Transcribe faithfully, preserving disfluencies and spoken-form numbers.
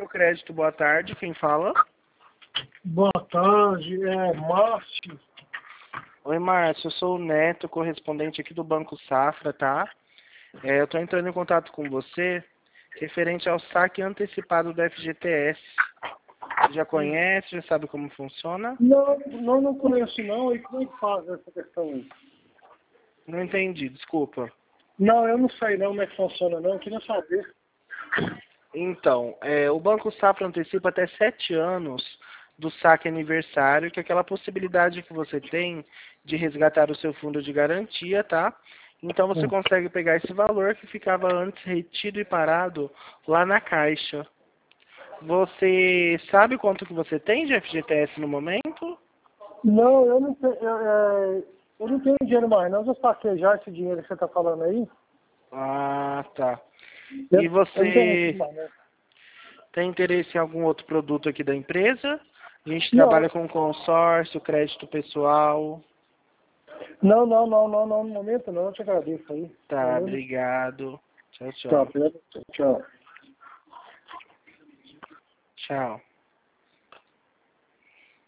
Crédito, boa tarde. Quem fala? Boa tarde, é Márcio. Oi, Márcio. Eu sou o Neto, correspondente aqui do Banco Safra, tá? É, eu estou entrando em contato com você referente ao saque antecipado do F G T S. Você já conhece, já sabe como funciona? Não, não, não conheço não. E como é que faz essa questão aí? Não entendi, desculpa. Não, eu não sei não como é que funciona não. Eu queria saber. Então, é, o Banco Safra antecipa até sete anos do saque aniversário, que é aquela possibilidade que você tem de resgatar o seu fundo de garantia, tá? Então você Hum. consegue pegar esse valor que ficava antes retido e parado lá na Caixa. Você sabe quanto que você tem de F G T S no momento? Não, eu não tenho, eu, é, eu não tenho dinheiro mais não. Eu já saquei já esse dinheiro que você está falando aí. Ah, tá. Eu, E eu não tenho isso você mais não. tem interesse em algum outro produto aqui da empresa? A gente Não, trabalha com consórcio, crédito pessoal. não, não, não, não, não, no momento não. Eu te agradeço aí. Tá, Eu, obrigado. Tchau, tchau, tchau. Pedro. Tchau. Tchau.